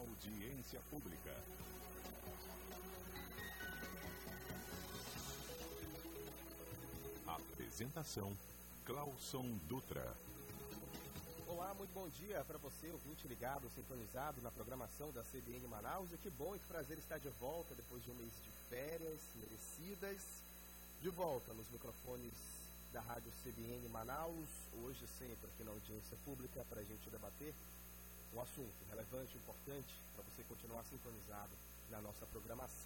Audiência pública. Apresentação: Clauson Dutra. Olá, muito bom dia para você, ouvinte ligado, sintonizado na programação da CBN Manaus. E que bom e que prazer estar de volta depois de um mês de férias merecidas. De volta nos microfones da Rádio CBN Manaus, hoje sempre aqui na audiência pública para a gente debater um assunto relevante, importante, para você continuar sintonizado na nossa programação.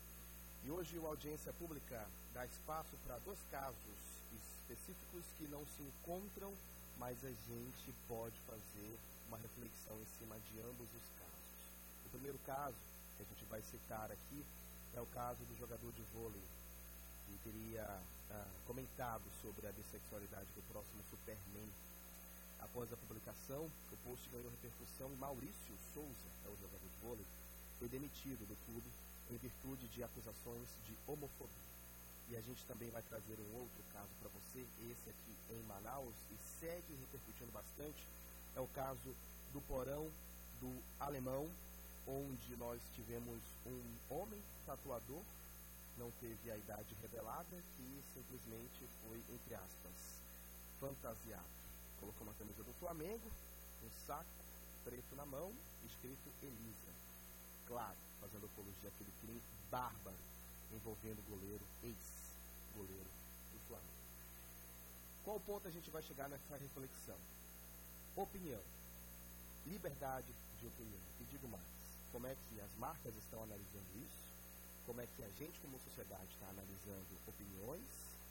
E hoje a audiência pública dá espaço para dois casos específicos que não se encontram, mas a gente pode fazer uma reflexão em cima de ambos os casos. O primeiro caso que a gente vai citar aqui é o caso do jogador de vôlei, que teria comentado sobre a bissexualidade do próximo Superman. Após a publicação, o post ganhou repercussão e Maurício Souza, é o jogador de vôlei, foi demitido do clube em virtude de acusações de homofobia. E a gente também vai trazer um outro caso para você, esse aqui em Manaus, e segue repercutindo bastante. É o caso do porão do Alemão, onde nós tivemos um homem tatuador, não teve a idade revelada, que simplesmente foi, entre aspas, fantasiado. Colocou uma camisa do Flamengo, um saco preto na mão, escrito Elisa. Claro, fazendo apologia àquele crime bárbaro envolvendo o goleiro, ex-goleiro do Flamengo. Qual ponto a gente vai chegar nessa reflexão? Opinião. Liberdade de opinião. E digo mais, como é que as marcas estão analisando isso? Como é que a gente, como sociedade, está analisando opiniões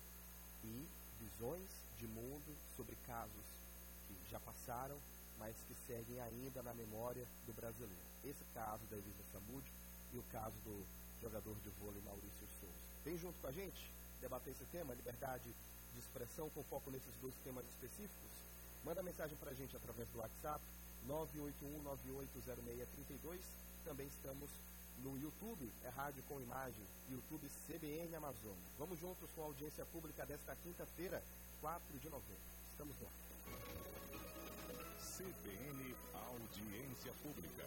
e visões de mundo sobre casos que já passaram, mas que seguem ainda na memória do brasileiro. Esse caso da Elisa Samud e o caso do jogador de vôlei Maurício Souza. Vem junto com a gente debater esse tema, liberdade de expressão, com foco nesses dois temas específicos. Manda mensagem para a gente através do WhatsApp 981980632. Também estamos no YouTube, é Rádio com Imagem, YouTube CBN Amazônia. Vamos juntos com a audiência pública desta quinta-feira, 4 de novembro. Estamos lá. CBN Audiência Pública.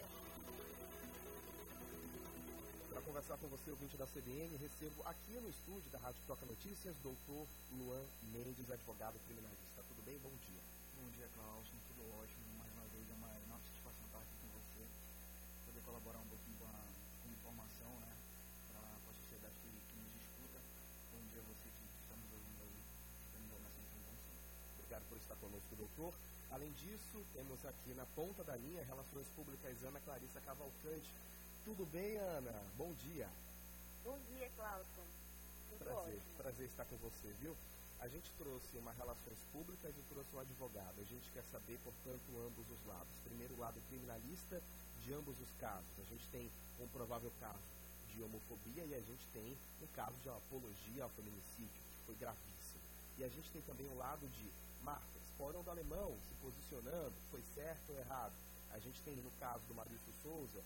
Para conversar com você, ouvinte da CBN, recebo aqui no estúdio da Rádio Toca Notícias, doutor Luan Mendes, advogado criminalista. Tudo bem? Bom dia. Bom dia, Clauson. Tudo ótimo. Mais uma vez é uma enorme satisfação estar aqui com você, poder colaborar um pouquinho com informação, né, para a sociedade que nos escuta. Bom dia a você que está nos ouvindo aí, Obrigado por estar conosco, doutor. Além disso, temos aqui na ponta da linha Relações Públicas Ana Clarissa Cavalcante. Tudo bem, Ana? Bom dia. Bom dia, Clauson. Prazer estar com você, viu? A gente trouxe uma Relações Públicas e trouxe um advogado. A gente quer saber, portanto, ambos os lados. Primeiro, o lado criminalista de ambos os casos. A gente tem um provável caso de homofobia e a gente tem um caso de apologia ao feminicídio, que foi gravíssimo. E a gente tem também o lado de marcas, porão do Alemão se posicionando, foi certo ou errado. A gente tem, no caso do Maurício Souza,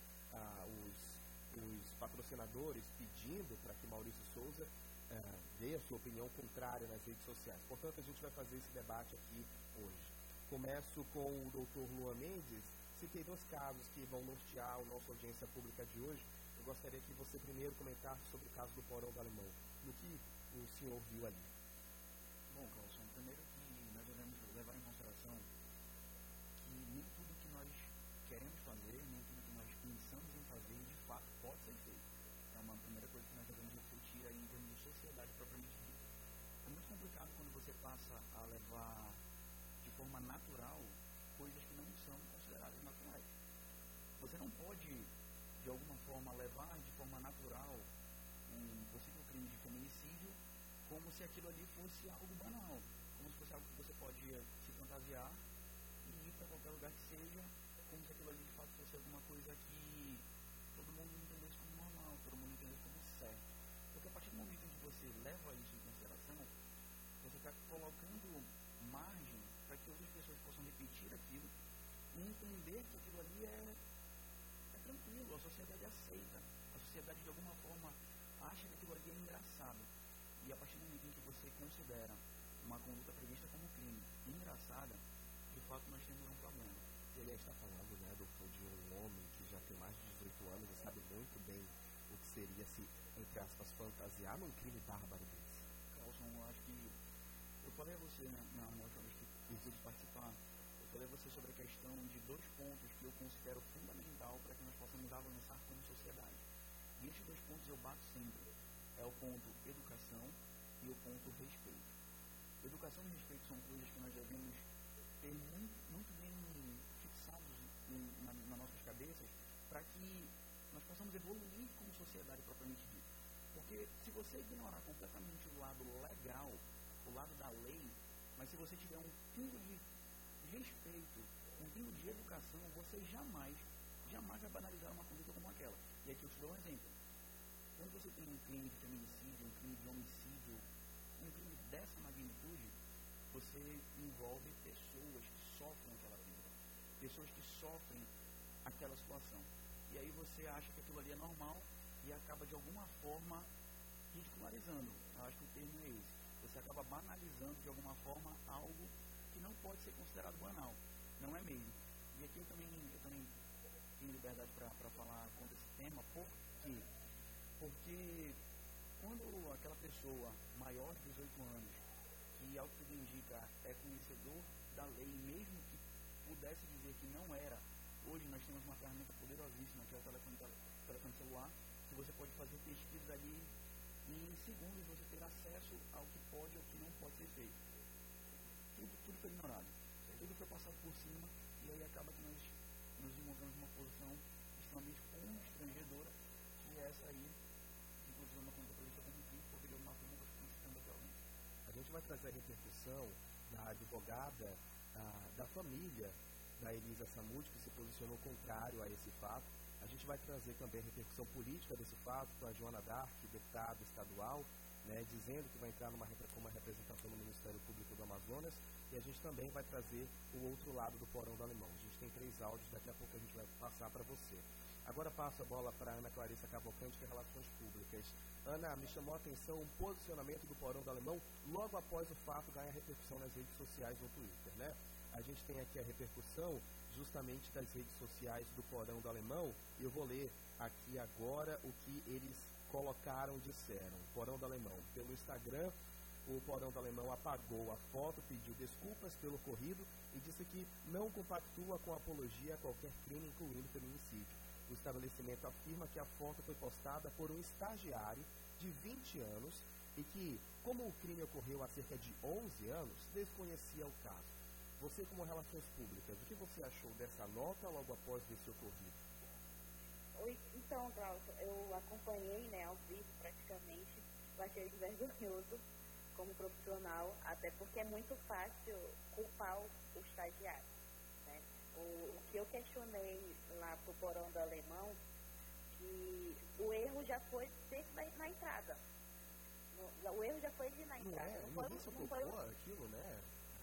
os patrocinadores pedindo para que Maurício Souza dê a sua opinião contrária nas redes sociais. Portanto, a gente vai fazer esse debate aqui hoje. Começo com o doutor Luan Mendes. Citei dois casos que vão nortear a nossa audiência pública de hoje. Eu gostaria que você primeiro comentasse sobre o caso do porão do Alemão. No que o senhor viu ali? Bom, Clauson, primeiro que nós devemos levar em consideração que nem tudo que nós queremos fazer, nem tudo que nós pensamos em fazer, de fato pode ser feito. É uma primeira coisa que nós devemos refletir aí em termos de sociedade propriamente dita. É muito complicado quando você passa a levar de forma natural coisas que não são consideradas naturais. Você não pode, de alguma forma, levar de forma natural um possível crime de feminicídio como se aquilo ali fosse algo banal, como se fosse algo que você pode se fantasiar e ir para qualquer lugar que seja, como se aquilo ali de fato fosse alguma coisa que todo mundo entendesse como normal, todo mundo entendesse como certo. Porque a partir do momento em que você leva isso em consideração, você está colocando margem para que outras pessoas possam repetir aquilo e entender que aquilo ali é tranquilo, a sociedade aceita, a sociedade de alguma forma acha que aquilo ali é engraçado. E a partir do momento em que você considera uma conduta prevista como crime engraçada, de fato nós temos um problema. Ele está falando, né, doutor, de um homem que já tem mais de 18 anos e sabe muito bem o que seria se, entre aspas, fantasiar num crime bárbaro desse. Carlson, eu acho que eu falei a você na última vez que eu pude participar, eu falei a você sobre a questão de 2 pontos que eu considero fundamental para que nós possamos avançar como sociedade. E esses 2 pontos eu bato sempre. É o ponto educação e o ponto respeito. Educação e respeito são coisas que nós devemos ter muito bem fixados nas nossas cabeças para que nós possamos evoluir como sociedade propriamente dita. Porque se você ignorar completamente o lado legal, o lado da lei, mas se você tiver um pingo de respeito, um pingo de educação, você jamais vai banalizar uma conduta como aquela. E aqui eu te dou um exemplo. Quando você tem um crime de feminicídio, um crime de homicídio, um crime dessa magnitude, você envolve pessoas que sofrem aquela vida, pessoas que sofrem aquela situação. E aí você acha que aquilo ali é normal e acaba de alguma forma ridicularizando. Eu acho que o termo é esse. Você acaba banalizando de alguma forma algo que não pode ser considerado banal. Não é mesmo. E aqui eu também tenho liberdade para falar contra esse tema. Por quê? Porque quando aquela pessoa maior de 18 anos, que ao que tudo indica é conhecedor da lei, mesmo que pudesse dizer que não era, hoje nós temos uma ferramenta poderosíssima, que é o telefone celular, que você pode fazer pesquisa ali e em segundos você ter acesso ao que pode e ao que não pode ser feito. Tudo foi ignorado, tudo foi passado por cima, e aí acaba que nós nos encontramos numa posição extremamente constrangedora, que é essa aí, inclusive uma conta polícia como crime, porque de alguma forma você está citando atualmente. A gente vai trazer a repercussão da advogada da família da Elisa Samúdio, que se posicionou contrário a esse fato. A gente vai trazer também a repercussão política desse fato com a Joana Dark, deputada estadual, né, dizendo que vai entrar com uma representação no Ministério Público do Amazonas, e a gente também vai trazer o outro lado do Porão do Alemão. A gente tem 3 áudios, daqui a pouco a gente vai passar para você. Agora passo a bola para a Ana Clarissa Cavalcante, que é Relações Públicas. Ana, me chamou a atenção o posicionamento do Porão do Alemão logo após o fato ganhar repercussão nas redes sociais no Twitter, né? A gente tem aqui a repercussão justamente das redes sociais do Porão do Alemão, e eu vou ler aqui agora o que eles disseram. Porão do Alemão, pelo Instagram, o Porão do Alemão apagou a foto, pediu desculpas pelo ocorrido e disse que não compactua com apologia a qualquer crime, incluindo feminicídio. O estabelecimento afirma que a foto foi postada por um estagiário de 20 anos e que, como o crime ocorreu há cerca de 11 anos, desconhecia o caso. Você, como Relações Públicas, o que você achou dessa nota logo após desse ocorrido? Oi, então, Glaucio, eu acompanhei, né, ao vivo praticamente. Eu achei vergonhoso como profissional, até porque é muito fácil culpar o estagiário, né? O que eu questionei lá pro Porão do Alemão, que o erro já foi desde na entrada. O erro já foi na entrada. Ninguém se tocou aquilo, né?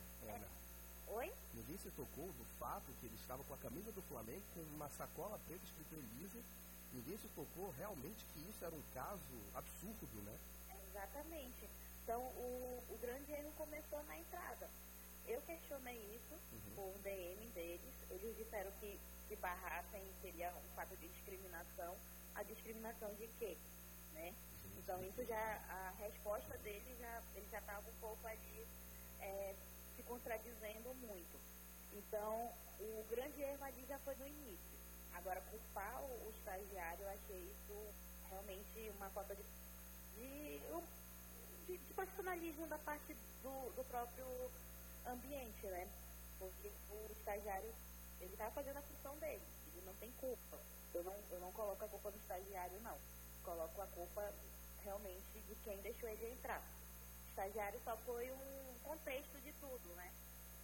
Oi? Ninguém se tocou do fato que ele estava com a camisa do Flamengo, com uma sacola preta escrito Elisa. Ninguém se tocou realmente que isso era um caso absurdo, né? Exatamente. Então, o grande erro começou na entrada. Eu questionei isso por DM deles. Eles disseram que se barrassem seria um fato de discriminação. A discriminação de quê? Né? Então, isso já, a resposta deles, eles já estavam um pouco ali se contradizendo muito. Então, o grande erro ali já foi no início. Agora, culpar o estagiário, eu achei isso realmente uma falta de profissionalismo da parte do próprio ambiente, né? Porque o estagiário, ele está fazendo a função dele, ele não tem culpa. Eu não coloco a culpa do estagiário, não. Coloco a culpa realmente de quem deixou ele entrar. O estagiário só foi um contexto de tudo, né?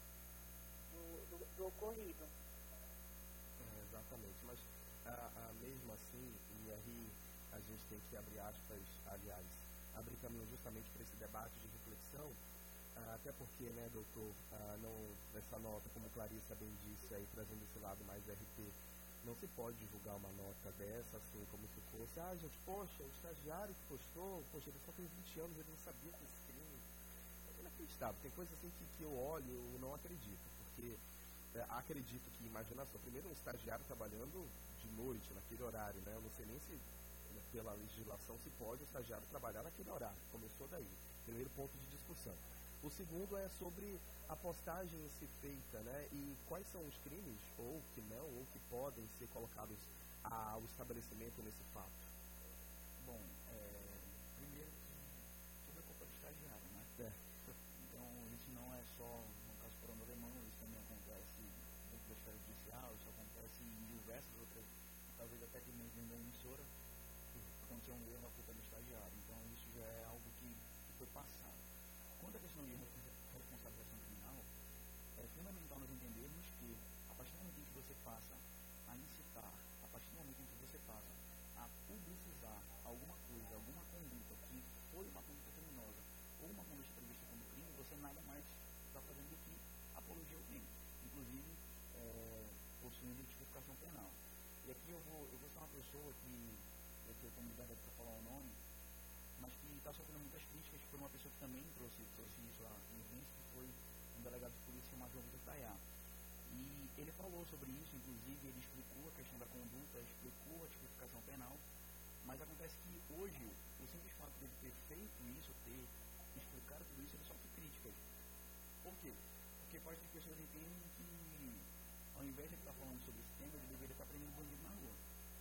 Do ocorrido. Exatamente, mas mesmo assim, e aí a gente tem que abrir aspas, aliás, abrir caminho justamente para esse debate de reflexão, até porque, né, doutor, essa nota, como Clarissa bem disse, aí, trazendo esse lado mais RP, não se pode divulgar uma nota dessa, assim, como se fosse, gente, poxa, o estagiário que postou, poxa, ele só tem 20 anos, ele não sabia desse crime. É inacreditável, tem coisas assim que eu olho e não acredito, porque acredito que, imagina só, primeiro um estagiário trabalhando de noite, naquele horário, né? Eu não sei nem se pela legislação se pode o estagiário trabalhar naquele horário. Começou daí. Primeiro ponto de discussão. O segundo é sobre a postagem em si feita, né? E quais são os crimes, ou que não, ou que podem ser colocados ao estabelecimento nesse fato. Bom, primeiro que tudo é culpa do estagiário, né? Então, isso não é só no caso do Coronel Alemão, isso também acontece dentro da esfera judicial, isso acontece em diversas outras, talvez até que mesmo dentro da emissora, aconteceu um erro, a culpa do estagiário. Então, isso já é algo que foi passado. Quanto à questão de responsabilização criminal, é fundamental nós entendermos que, a partir do momento em que você passa a incitar, a partir do momento em que você passa a publicizar alguma coisa, alguma conduta que foi uma conduta criminosa ou uma conduta prevista como crime, você nada mais está fazendo do que apologia ao crime, inclusive possuindo tipificação penal. E aqui eu vou ser uma pessoa que eu tenho comunidade para falar o nome, mas que está sofrendo muitas críticas por uma pessoa que também trouxe isso à evidência, que foi um delegado de polícia chamado João Vitor Tayá. E ele falou sobre isso, inclusive ele explicou a questão da conduta, explicou a tipificação penal, mas acontece que hoje, o simples fato de ele ter feito isso, ter explicado tudo isso, ele sofre críticas. Por quê? Porque parte das pessoas entendem que, ao invés de ele estar falando sobre esse tema, ele deveria estar prendendo bandido na rua.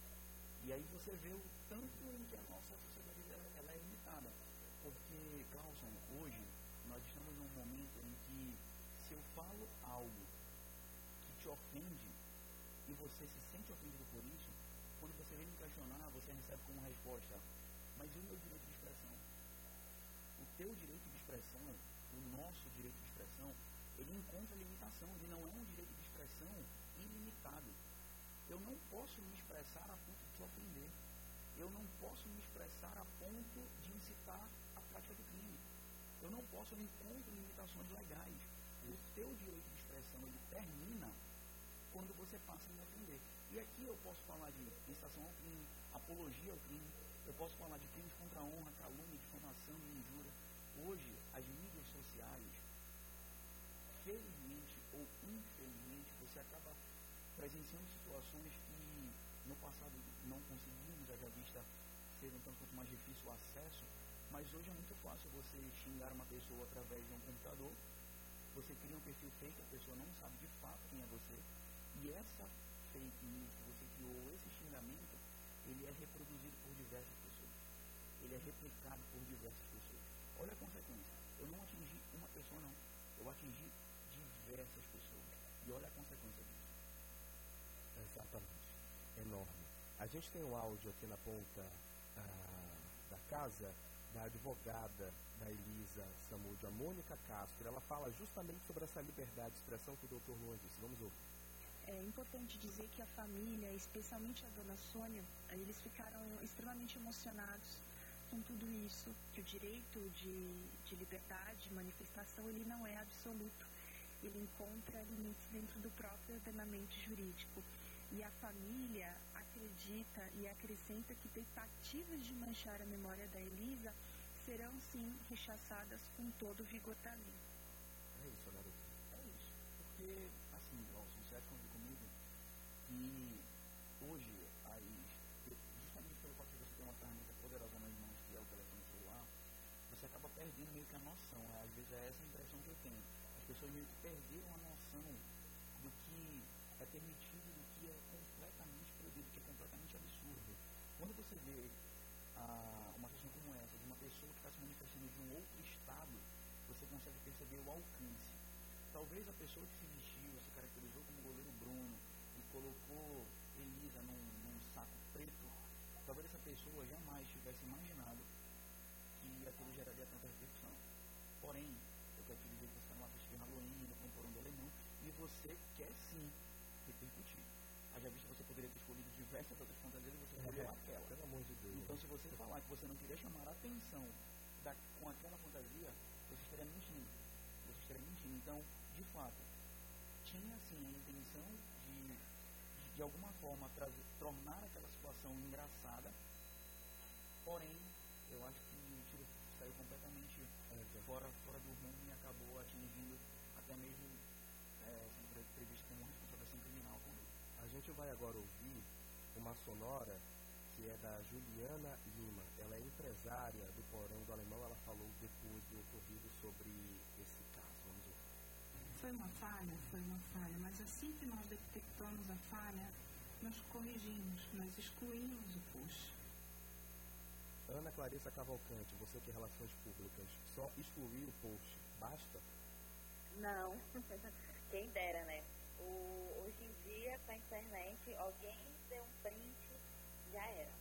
E aí você vê o tanto em que a nossa sociedade ela é limitada. Porque, Clauson, hoje nós estamos num momento em que se eu falo algo que te ofende e você se sente ofendido por isso, quando você vem me questionar, você recebe como resposta: mas e o meu direito de expressão? O teu direito de expressão, o nosso direito de expressão, ele encontra limitação, ele não é um direito de expressão ilimitado. Eu não posso me expressar a ponto de te ofender. Eu não posso me expressar a ponto de incitar a prática do crime. Eu não posso, eu encontro limitações legais. O teu direito de expressão, ele termina quando você passa a me ofender. E aqui eu posso falar de incitação ao crime, apologia ao crime, eu posso falar de crimes contra a honra, calúnia, difamação e injúria. Hoje, as mídias sociais, felizmente ou infelizmente, você acaba presenciando situações que no passado não conseguimos, haja vista ser um tanto quanto mais difícil o acesso, mas hoje é muito fácil você xingar uma pessoa através de um computador, você cria um perfil fake, a pessoa não sabe de fato quem é você, e essa fake news que você criou, esse xingamento, ele é reproduzido por diversas pessoas, ele é replicado por diversas pessoas. Olha a consequência, eu não atingi uma pessoa não, eu atingi diversas pessoas, e olha a consequência disso. Exatamente. Enorme. A gente tem um áudio aqui na ponta da casa da advogada da Elisa Samúdio, a Mônica Castro. Ela fala justamente sobre essa liberdade de expressão que o Dr. Luan disse. Vamos ouvir. É importante dizer que a família, especialmente a dona Sônia, eles ficaram extremamente emocionados com tudo isso, que o direito de liberdade, de manifestação, ele não é absoluto. Ele encontra limites dentro do próprio ordenamento jurídico. E a família acredita e acrescenta que tentativas de manchar a memória da Elisa serão, sim, rechaçadas com todo o vigor da lei. É isso, garoto. É isso. Porque, assim, você acha comigo que hoje, justamente pelo fato de você ter uma ferramenta poderosa nas mãos, que é o telefone celular, você acaba perdendo meio que a noção. Às vezes é essa a impressão que eu tenho. As pessoas meio que perderam a noção do que é permitido, do que é completamente proibido, do que é completamente absurdo. Quando você vê uma situação como essa, de uma pessoa que está se manifestando de um outro estado, você consegue perceber o alcance. Talvez a pessoa que se vestiu, se caracterizou como goleiro Bruno e colocou Elisa num saco preto, talvez essa pessoa jamais tivesse imaginado que aquilo geraria tanta repercussão. Porém, eu quero te dizer que você está numa festa de Halloween, no Comporão do Alemão, e você quer sim repercutir. Haja visto que você poderia ter escolhido diversas outras fantasias e você escolheu aquela. Pelo amor de Deus. Então, se você falar que você não queria chamar a atenção com aquela fantasia, você estaria mentindo. Então, de fato, tinha sim a intenção de alguma forma tornar aquela situação engraçada, porém, eu acho que o tiro saiu completamente fora do rumo e acabou atingindo até mesmo sendo previsto como responsabilização criminal com ele. A gente vai agora ouvir uma sonora que é da Juliana Lima. Ela é empresária do Porão do Alemão. Ela falou depois do ocorrido sobre esse caso. Vamos ouvir. Foi uma falha, mas assim que nós detectamos a falha, nós corrigimos, nós excluímos o post. Ana Clarissa Cavalcante, você que é Relações Públicas, só excluir o post, basta? Não, quem dera, né? Hoje em dia, com a internet, alguém deu um print, já era.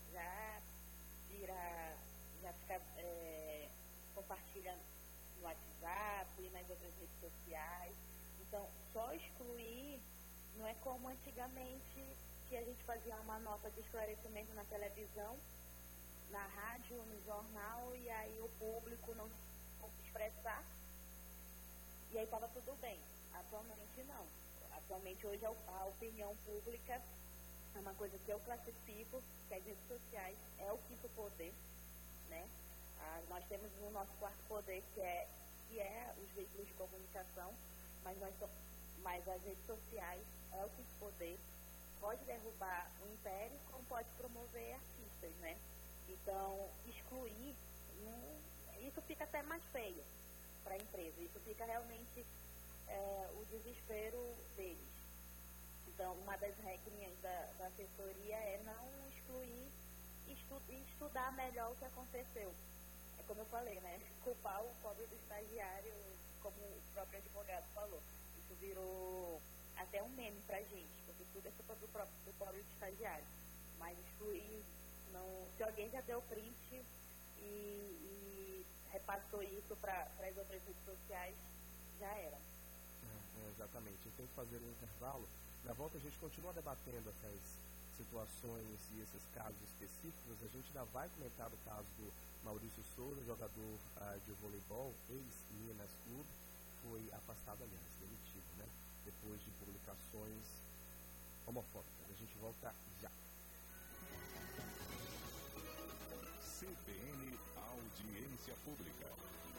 Já fica compartilhando no WhatsApp e nas outras redes sociais. Então, só excluir não é como antigamente, que a gente fazia uma nota de esclarecimento na televisão, na rádio, no jornal, e aí o público não se expressar, e aí estava tudo bem. Atualmente não. Atualmente hoje a opinião pública é uma coisa que eu classifico, que as redes sociais é o quinto poder, né? Nós temos o nosso quarto poder, que é os veículos de comunicação, mas as redes sociais é o quinto poder. Pode derrubar o império, como pode promover artistas, né? Então, excluir, isso fica até mais feio para a empresa. Isso fica realmente o desespero deles. Então, uma das regrinhas da assessoria é não excluir e estudar melhor o que aconteceu. É como eu falei, né? Culpar o pobre do estagiário, como o próprio advogado falou. Isso virou até um meme pra gente, porque tudo é culpa do pobre do estagiário. Mas excluir, não, se alguém já deu print e repassou isso para as outras redes sociais, já era. Exatamente. Eu tenho que fazer um intervalo. Na volta a gente continua debatendo essas situações e esses casos específicos. A gente ainda vai comentar o caso do Maurício Souza, jogador de voleibol, ex-Minas Clube, foi afastado, aliás, demitido, né? Depois de publicações homofóbicas. A gente volta já. CBN Audiência Pública.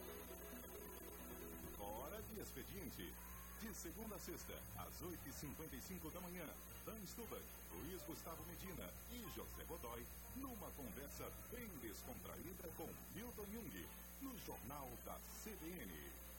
Hora de expediente. De segunda a sexta, às 8h55 da manhã, Dan Stubach, Luiz Gustavo Medina e José Godoy, numa conversa bem descontraída com Milton Jung, no Jornal da CBN.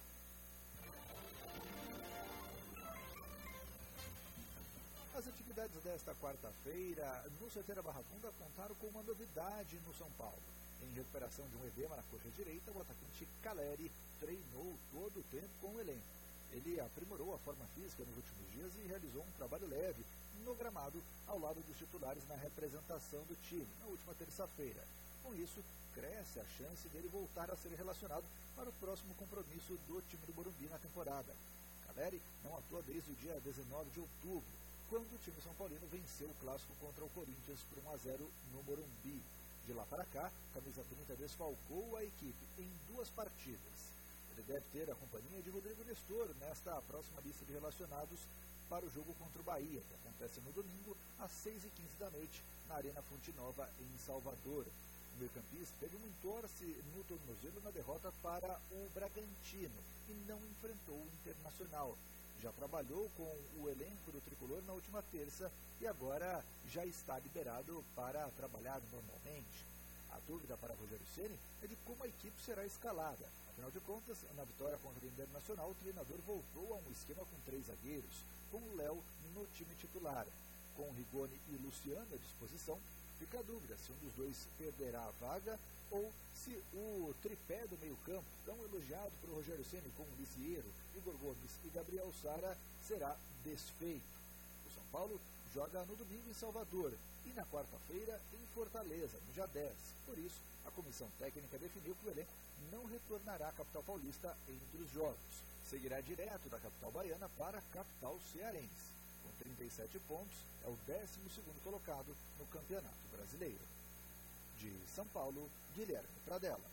As atividades desta quarta-feira no CT Barra Funda contaram com uma novidade no São Paulo. Em recuperação de um edema na coxa direita, o atacante Caleri treinou todo o tempo com o elenco. Ele aprimorou a forma física nos últimos dias e realizou um trabalho leve no gramado ao lado dos titulares na representação do time na última terça-feira. Com isso, cresce a chance dele voltar a ser relacionado para o próximo compromisso do time do Morumbi na temporada. Caleri não atua desde o dia 19 de outubro, quando o time são paulino venceu o clássico contra o Corinthians por 1-0 no Morumbi. De lá para cá, camisa 30 desfalcou a equipe em 2 partidas. Ele deve ter a companhia de Rodrigo Nestor nesta próxima lista de relacionados para o jogo contra o Bahia, que acontece no domingo, às 6h15 da noite, na Arena Fonte Nova, em Salvador. O meio-campista teve um entorse no tornozelo na derrota para o Bragantino e não enfrentou o Internacional. Já trabalhou com o elenco do tricolor na última terça e agora já está liberado para trabalhar normalmente. A dúvida para Rogério Ceni é de como a equipe será escalada. Afinal de contas, na vitória contra o Internacional, o treinador voltou a um esquema com 3 zagueiros, com o Léo no time titular. Com Rigoni e Luciano à disposição, fica a dúvida se um dos dois perderá a vaga ou se o tripé do meio-campo, tão elogiado por Rogério Ceni como Lisieiro, Igor Gomes e Gabriel Sara, será desfeito. O São Paulo joga no domingo em Salvador e na quarta-feira em Fortaleza, no dia 10. Por isso, a comissão técnica definiu que o elenco não retornará à capital paulista entre os jogos. Seguirá direto da capital baiana para a capital cearense. Com 37 pontos, é o 12º colocado no Campeonato Brasileiro. De São Paulo, Guilherme Pradella.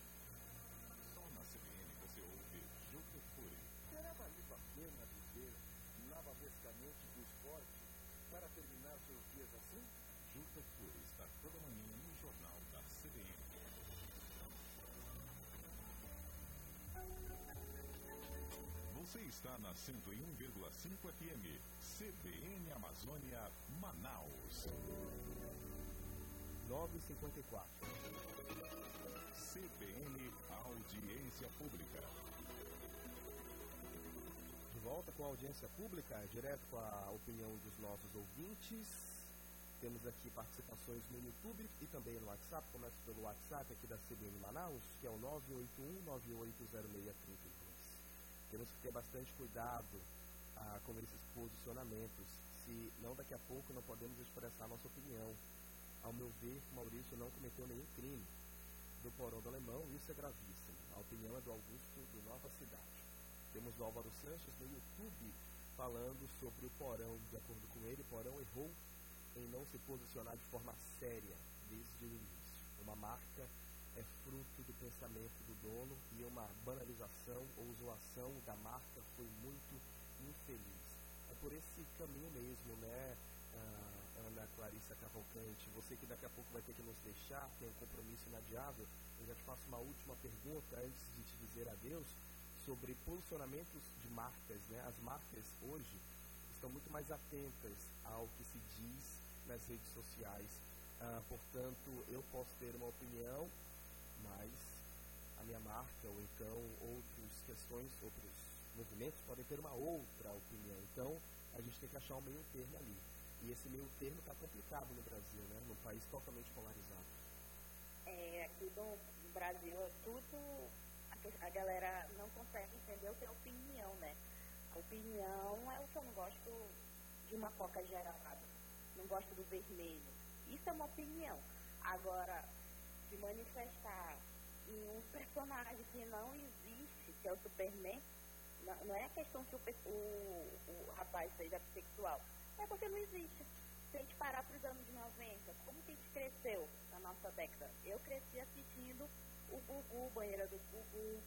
Só na CBN você ouve Juca Furi. Terá valido a pena viver lavavescamente do esporte para terminar seus dias assim? Juca Furi está toda manhã no Jornal da CBN. Você está na 101,5 FM, CBN Amazônia, Manaus. 9h54. CBN Audiência Pública. De volta com a audiência pública, direto com a opinião dos nossos ouvintes. Temos aqui participações no YouTube e também no WhatsApp. Começo pelo WhatsApp aqui da CBN Manaus, que é o 981-980632. Temos que ter bastante cuidado com esses posicionamentos, se não daqui a pouco não podemos expressar a nossa opinião. Ao meu ver, Maurício não cometeu nenhum crime. Do Porão do Alemão, isso é gravíssimo. A opinião é do Augusto do Nova Cidade. Temos o Álvaro Sanches no YouTube falando sobre o Porão. De acordo com ele, o Porão errou em não se posicionar de forma séria desde o início. Uma marca é fruto do pensamento do dono e uma banalização ou zoação da marca foi muito infeliz. É por esse caminho mesmo, né, Ana Clarissa Cavalcante, você que daqui a pouco vai ter que nos deixar, tem um compromisso inadiável. Eu já te faço uma última pergunta antes de te dizer adeus, sobre posicionamentos de marcas, né? As marcas hoje estão muito mais atentas ao que se diz nas redes sociais. Portanto, eu posso ter uma opinião, mas a minha marca ou então outros movimentos podem ter uma outra opinião. Então, a gente tem que achar um meio termo ali. E esse meio termo está complicado no Brasil, né? Num país totalmente polarizado. Aqui no Brasil, tudo, a galera não consegue entender o que é opinião, né? A opinião é o que eu não gosto de uma coca gelada, não gosto do vermelho. Isso é uma opinião. Agora, de manifestar em um personagem que não existe, que é o Superman, não é a questão que o rapaz seja bissexual, é porque não existe. Se a gente parar para os anos 90, como que a gente cresceu na nossa década? Eu cresci assistindo o Gugu, Banheira do Gugu,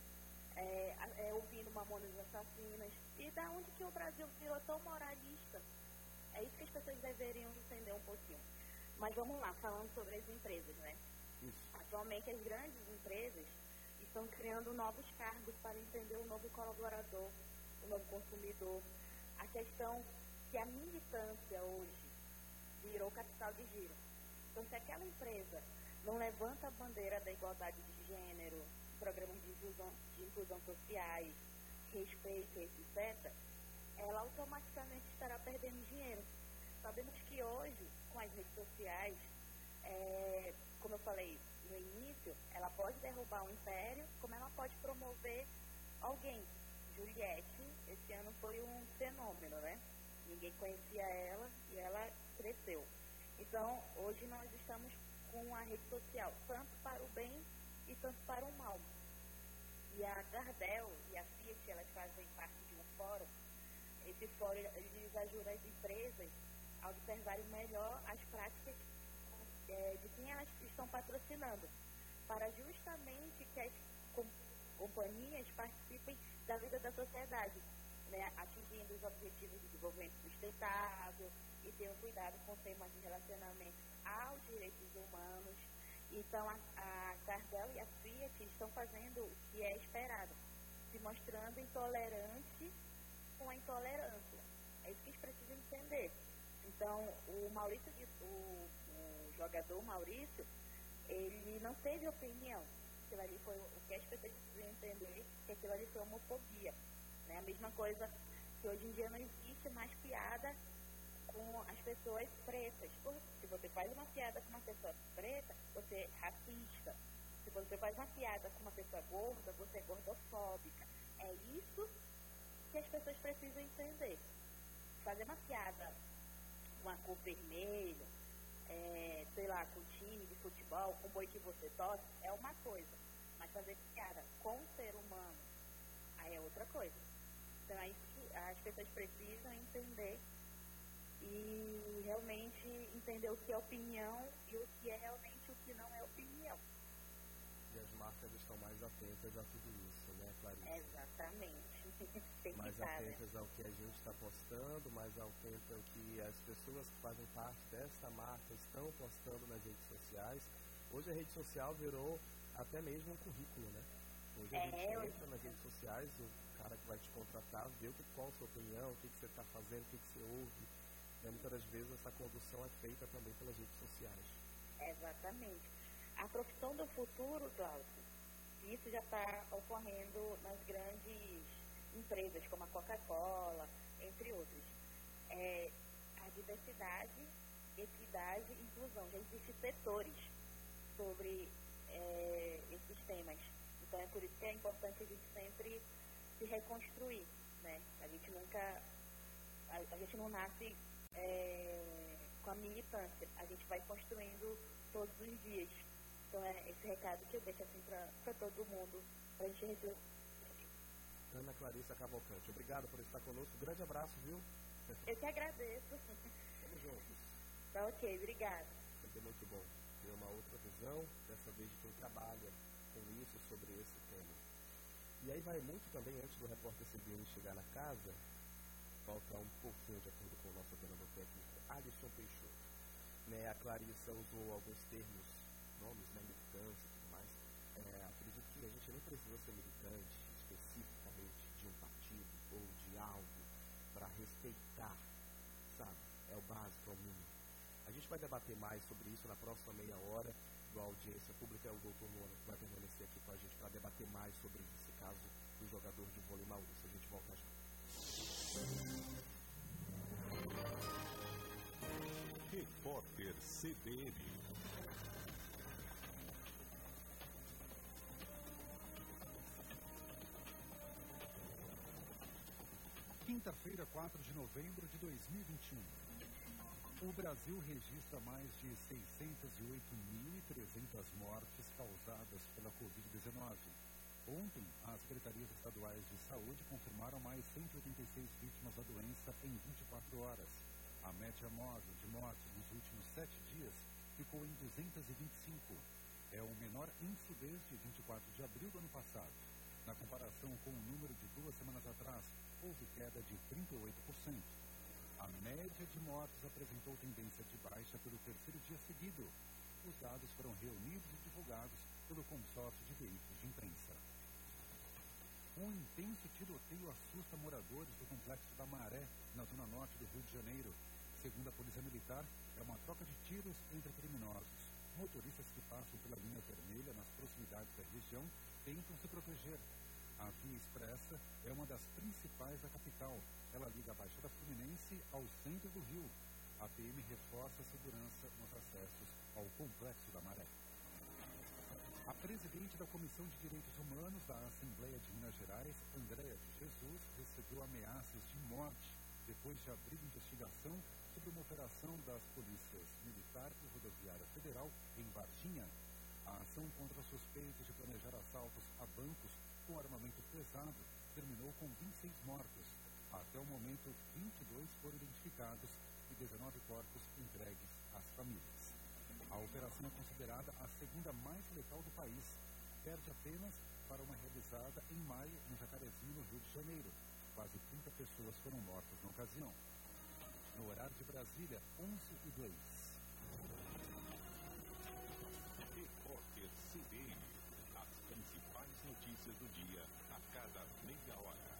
ouvindo Mamonas Assassinas. E da onde que o Brasil virou tão moralista? É isso que as pessoas deveriam entender um pouquinho. Mas vamos lá, falando sobre as empresas, né? Atualmente as grandes empresas estão criando novos cargos para entender o novo colaborador, o novo consumidor. A questão que a militância hoje virou capital de giro. Então, se aquela empresa não levanta a bandeira da igualdade de gênero, programas de inclusão sociais, respeito, etc., ela automaticamente estará perdendo dinheiro. Sabemos que hoje, com as redes sociais, como eu falei no início, ela pode derrubar um império, como ela pode promover alguém. Juliette, esse ano foi um fenômeno, né? Ninguém conhecia ela e ela cresceu. Então, hoje nós estamos com a rede social, tanto para o bem e tanto para o mal. E a Gardel e a Fiat, elas fazem parte de um fórum. Esse fórum, eles ajudam as empresas a observarem melhor as práticas de quem elas estão patrocinando, para justamente que as companhias participem da vida da sociedade, né, atingindo os objetivos de desenvolvimento sustentável e tenham cuidado com temas de relacionamento aos direitos humanos. Então, a Gardel e a Fiat estão fazendo o que é esperado, se mostrando intolerante com a intolerância. É isso que eles precisam entender. Então, o jogador Maurício, ele não teve opinião. Aquilo ali foi o que as pessoas precisam entender, que aquilo ali foi homofobia. Né? A mesma coisa que hoje em dia não existe mais piada com as pessoas pretas. Se você faz uma piada com uma pessoa preta, você é racista. Se você faz uma piada com uma pessoa gorda, você é gordofóbica. É isso que as pessoas precisam entender. Fazer uma piada com a cor vermelha, sei lá, com o time de futebol, com o boi que você torce, é uma coisa. Mas fazer piada com o ser humano, aí é outra coisa. Então, é isso que as pessoas precisam entender e realmente entender o que é opinião e o que é realmente o que não é opinião. E as marcas estão mais atentas a tudo isso, né, Clarissa? Exatamente. Tem mais que estar, atentas né? ao que a gente está postando, mais atentas ao que as pessoas que fazem parte dessa marca estão postando nas redes sociais. Hoje a rede social virou até mesmo um currículo, né? Hoje a gente entra nas redes sociais, o cara que vai te contratar vê qual a sua opinião, o que você está fazendo, o que você ouve. E muitas das vezes essa condução é feita também pelas redes sociais. Exatamente. A profissão do futuro, Cláudio, isso já está ocorrendo nas grandes empresas, como a Coca-Cola, entre outros. A diversidade, equidade e inclusão. Já existem setores sobre esses temas. Então é por isso que é importante a gente sempre se reconstruir, né? A gente não nasce com a militância, a gente vai construindo todos os dias. Então é esse recado que eu deixo assim para todo mundo, para a gente refletir. Ana Clarissa Cavalcante, obrigado por estar conosco. Grande abraço, viu? Eu que agradeço. Tamo juntos. Tá ok, obrigada. Sempre muito bom ter uma outra visão, dessa vez de quem trabalha com isso, sobre esse tema. E aí vai muito também, antes do repórter CBN chegar na casa, falta um pouquinho de acordo com o nosso operador técnico, Alisson Peixoto. Né, a Clarissa usou alguns termos, nomes, né, militância e tudo mais. Acredito que a gente não precisa ser militante especificamente de um partido ou de algo para respeitar, sabe? É o básico, é o mínimo. A gente vai debater mais sobre isso na próxima meia hora da audiência pública. É o doutor Nuno que vai permanecer aqui com a gente para debater mais sobre esse caso do jogador de vôlei Maurício. A gente volta já. Repórter CBN. Quinta-feira, 4 de novembro de 2021. O Brasil registra mais de 608.300 mortes causadas pela Covid-19. Ontem, as secretarias estaduais de saúde confirmaram mais 186 vítimas da doença em 24 horas. A média móvel de mortes nos últimos 7 dias ficou em 225. É o menor índice desde 24 de abril do ano passado. Na comparação com o número de 2 semanas atrás, houve queda de 38%. A média de mortes apresentou tendência de baixa pelo terceiro dia seguido. Os dados foram reunidos e divulgados pelo consórcio de veículos de imprensa. Um intenso tiroteio assusta moradores do complexo da Maré, na zona norte do Rio de Janeiro. Segundo a Polícia Militar, é uma troca de tiros entre criminosos. Motoristas que passam pela linha vermelha nas proximidades da região tentam se proteger. A Via Expressa é uma das principais da capital. Ela liga a Baixada Fluminense ao centro do Rio. A PM reforça a segurança nos acessos ao Complexo da Maré. A presidente da Comissão de Direitos Humanos da Assembleia de Minas Gerais, Andréa de Jesus, recebeu ameaças de morte depois de abrir investigação sobre uma operação das polícias militar e rodoviária federal em Varginha. A ação contra suspeitos de planejar assaltos a bancos com armamento pesado terminou com 26 mortos. Até o momento, 22 foram identificados e 19 corpos entregues às famílias. A operação é considerada a segunda mais letal do país. Perde apenas para uma realizada em maio no Jacarezinho, no Rio de Janeiro. Quase 30 pessoas foram mortas na ocasião. No horário de Brasília, 11h02. Repórter CBN. As principais notícias do dia a cada meia hora.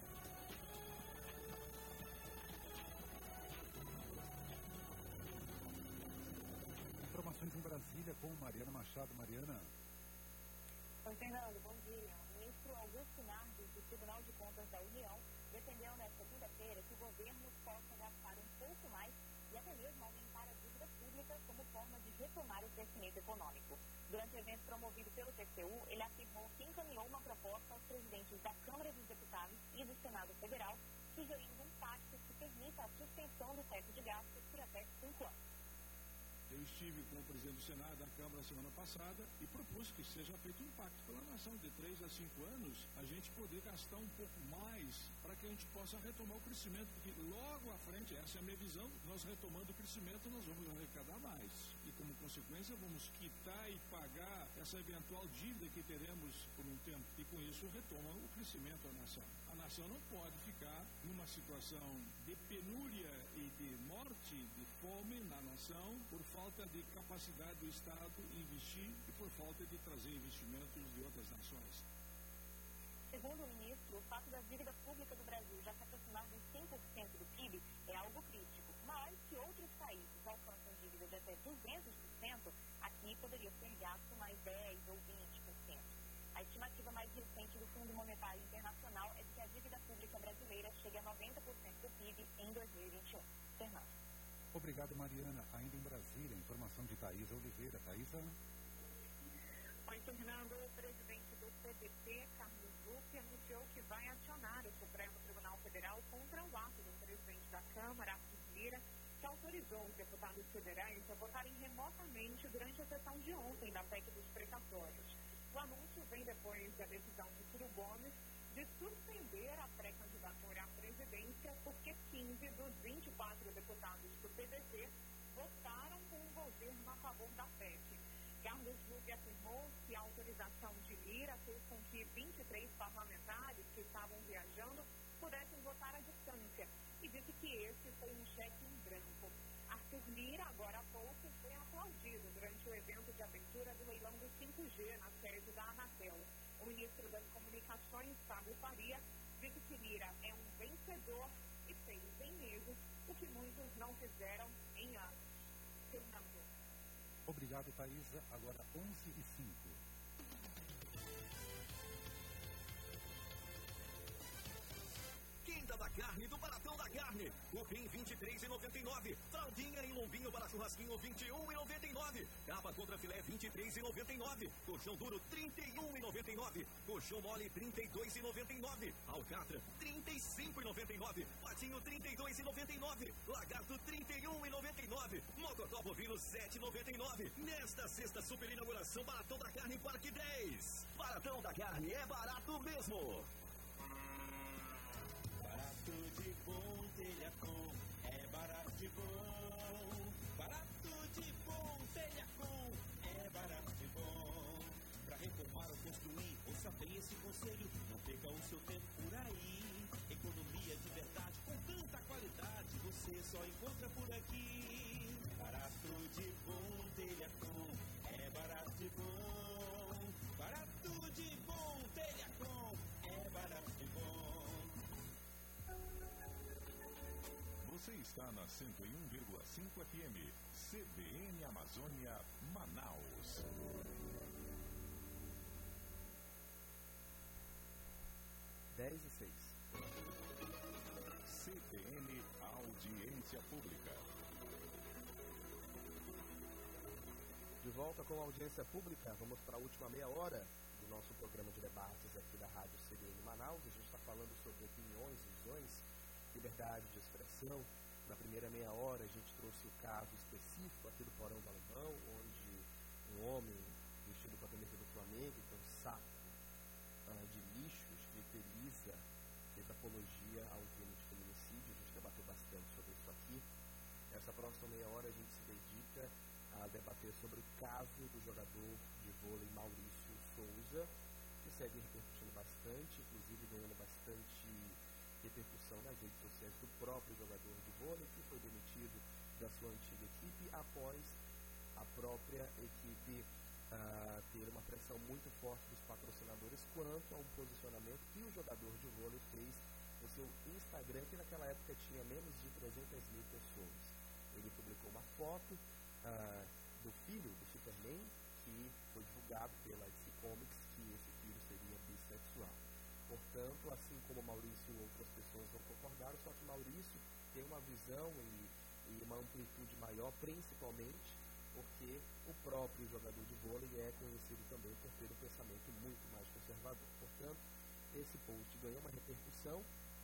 Informações em Brasília com Mariana Machado. Mariana. Oi, Fernando, bom dia. O ministro Augusto Nardes, do Tribunal de Contas da União, defendeu nesta quinta-feira que o governo possa gastar um pouco mais e até mesmo aumentar a dívida pública como forma de retomar o crescimento econômico. Durante o evento promovido pelo TCU, ele afirmou que encaminhou uma proposta aos presidentes da Câmara dos Deputados e do Senado Federal, sugerindo um pacto que permita a suspensão do teto de gastos por até 5 anos. Eu estive com o presidente do Senado da Câmara semana passada e propus que seja feito um pacto pela nação de 3 a 5 anos, a gente poder gastar um pouco mais para que a gente possa retomar o crescimento, porque logo à frente, essa é a minha visão, nós retomando o crescimento, nós vamos arrecadar mais. E como consequência, vamos quitar e pagar essa eventual dívida que teremos por um tempo. E com isso retoma o crescimento da nação. A nação não pode ficar numa situação de penúria e de morte, de fome na nação, por falta de capacidade do Estado investir e por falta de trazer investimentos de outras nações. Segundo o ministro, o fato da dívida pública do Brasil já se aproximar dos 5% do PIB é algo crítico, mas se outros países alcançam dívidas de até 200%, aqui poderia ser gasto mais 10% ou 20%. A estimativa mais recente do Fundo Monetário Internacional é de que a dívida pública brasileira chegue a 90% do PIB em 2021. Fernando. Obrigado, Mariana. Ainda em Brasília, informação de Thaisa Oliveira. Thaisa? Oi, Fernando. O presidente do PDT, Carlos Lupe, anunciou que vai acionar o Supremo Tribunal Federal contra o ato do presidente da Câmara, Arthur Lira, que autorizou os deputados federais a votarem remotamente durante a sessão de ontem da PEC dos precatórios. O anúncio vem depois da decisão de Ciro Gomes de suspender a pré-candidatura à presidência porque 15 dos 24 deputados do PDT votaram com o governo a favor da PEC. Carlos Lupe afirmou que a autorização de Lira fez com que 23 parlamentares que estavam viajando pudessem votar à distância e disse que esse foi um cheque em branco. Arthur Lira, agora há pouco, foi aplaudido durante o evento de abertura do leilão do 5G na sede da Anatel. O ministro das Comunicações, Fábio Faria, disse que Lira é um vencedor e fez em meses o que muitos não fizeram em anos. Fernando. Obrigado, Thaisa. Agora 11h05. Quinta da Carne do Baratão da Carne. Cupim R$23,99. Fraldinha em lombinho para churrasquinho R$21,99. Capa contra filé R$23,99. Colchão duro R$31,99. Colchão mole R$32,99. Alcatra R$35,99. Patinho R$32,99. Lagarto R$31,99. Mocotó bovino R$7,99. Nesta sexta super inauguração Baratão da Carne Parque 10. Baratão da Carne é barato mesmo. Barato de bom, Telhacom, é barato de bom. Barato de bom, Telhacom, é barato de bom. Pra reformar ou construir, ouça bem esse conselho, não perca o seu tempo por aí. Economia de verdade, com tanta qualidade, você só encontra por aqui. Barato de bom, Telhacom, é barato de bom. Barato de bom, Telhacom, é barato de bom. Você está na 101,5 FM, CBN Amazônia, Manaus. Dez e 6. CBN Audiência Pública. De volta com a audiência pública, vamos para a última meia hora do nosso programa de debates aqui da Rádio CBN Manaus. A gente está falando sobre opiniões, visões, liberdade de expressão. Na primeira meia hora a gente trouxe o caso específico aqui do Porão do Alemão, onde um homem vestido com a camisa do Flamengo, com um saco de lixos, criteriza, fez apologia a um crime de feminicídio. A gente debateu bastante sobre isso aqui. Essa próxima meia hora a gente se dedica a debater sobre o caso do jogador de vôlei Maurício Souza, que segue repercutindo bastante, inclusive ganhando bastante repercussão nas redes sociais do próprio jogador de vôlei, que foi demitido da sua antiga equipe após a própria equipe ter uma pressão muito forte dos patrocinadores quanto a um posicionamento que o jogador de vôlei fez no seu Instagram, que naquela época tinha menos de 300 mil pessoas. Ele publicou uma foto do filho do Superman, que foi divulgado pela DC Comics, que esse filho seria bissexual. Portanto, assim como Maurício e outras pessoas não concordaram, só que Maurício tem uma visão e uma amplitude maior, principalmente porque o próprio jogador de vôlei é conhecido também por ter um pensamento muito mais conservador. Portanto, esse post ganhou uma repercussão.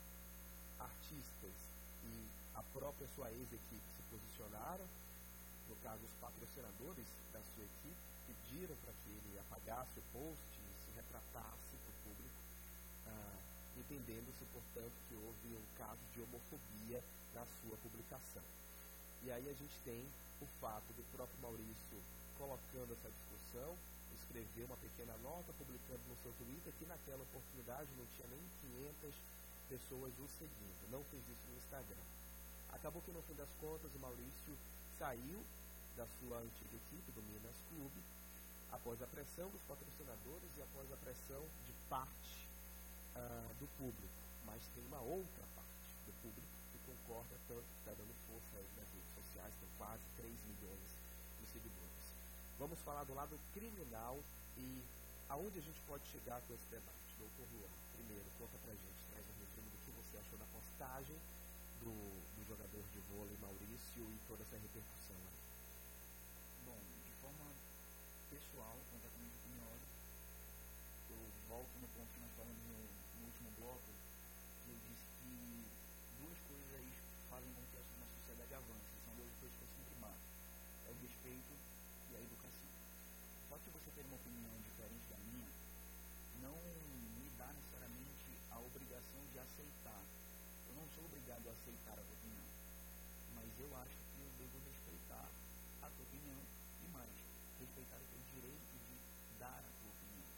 Artistas e a própria sua ex-equipe se posicionaram. No caso, os patrocinadores da sua equipe pediram para que ele apagasse o post e se retratasse para o público, entendendo-se, portanto, que houve um caso de homofobia na sua publicação. E aí a gente tem o fato do próprio Maurício colocando essa discussão, escreveu uma pequena nota, publicando no seu Twitter, que naquela oportunidade não tinha nem 500 pessoas o seguindo, não fez isso no Instagram. Acabou que no fim das contas o Maurício saiu da sua antiga equipe, do Minas Clube, após a pressão dos patrocinadores e após a pressão de parte do público, mas tem uma outra parte do público que concorda tanto, que está dando força aí nas redes sociais, tem quase 3 milhões de seguidores. Vamos falar do lado criminal e aonde a gente pode chegar com esse debate. Doutor Luan, primeiro, conta pra gente, traz um resumo do que você achou da postagem do jogador de vôlei Maurício e toda essa repercussão aí. Bom, de forma pessoal, completamente opiniosa, eu volto no ponto que nós falamos no último bloco, que eu disse que duas coisas fazem com que a nossa sociedade avance, são duas coisas que eu sempre marco, é o respeito e a educação. Só que você ter uma opinião diferente da minha, não me dá necessariamente a obrigação de aceitar. Eu não sou obrigado a aceitar a tua opinião, mas eu acho que eu devo respeitar a tua opinião e mais, respeitar o teu direito de dar a tua opinião.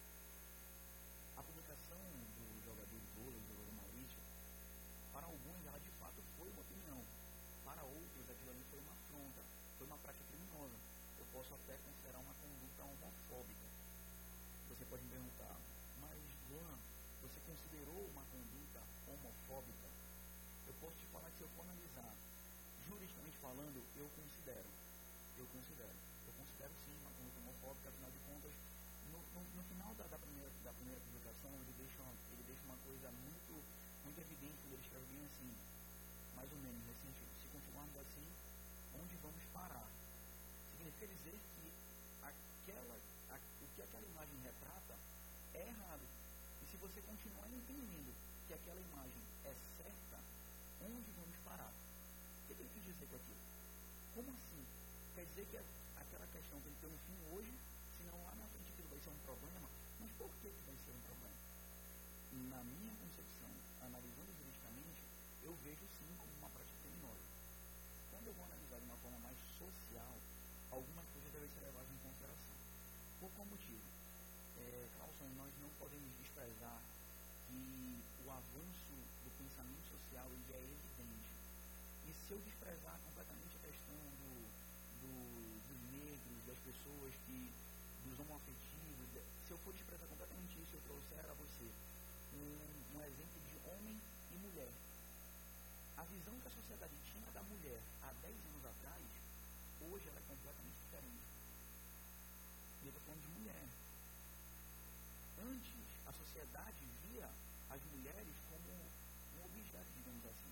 A publicação do jogador de vôlei, do jogador Maurício, para alguns ela de fato foi uma opinião, para outros aquilo ali foi uma afronta, foi uma prática criminosa. Eu posso até considerar uma conduta homofóbica. Você pode me perguntar, mas Luan, você considerou uma conduta homofóbica? Eu posso te falar que se eu for analisar, juridicamente falando, eu considero sim uma conduta homofóbica, afinal de contas, no final da primeira publicação, ele deixa uma coisa muito evidente quando ele escreve bem assim, mais ou menos nesse sentido, se continuarmos assim, onde vamos parar? Significa dizer que o que aquela imagem retrata é errado. E se você continuar entendendo que aquela imagem é certa, onde vamos parar? O que ele quis dizer com aquilo? Como assim? Quer dizer que aquela questão tem que ter um fim hoje, senão lá na frente aquilo vai ser um problema? Mas por que vai ser um problema? Na minha concepção, analisando juridicamente, eu vejo sim como uma prática criminosa. Quando eu vou analisar de uma forma mais social, algumas coisas devem ser levadas em consideração. Por qual motivo? Carlson, nós não podemos desprezar que o avanço do pensamento social ele é evidente. E se eu desprezar completamente a questão dos negros, das pessoas dos homoafetivos, se eu for desprezar completamente isso, eu trouxer a você um exemplo de homem e mulher. A visão que a sociedade tinha da mulher há 10 anos atrás, hoje ela é completamente diferente. E eu estou falando de mulher. Antes, a sociedade via as mulheres como um objeto, digamos assim.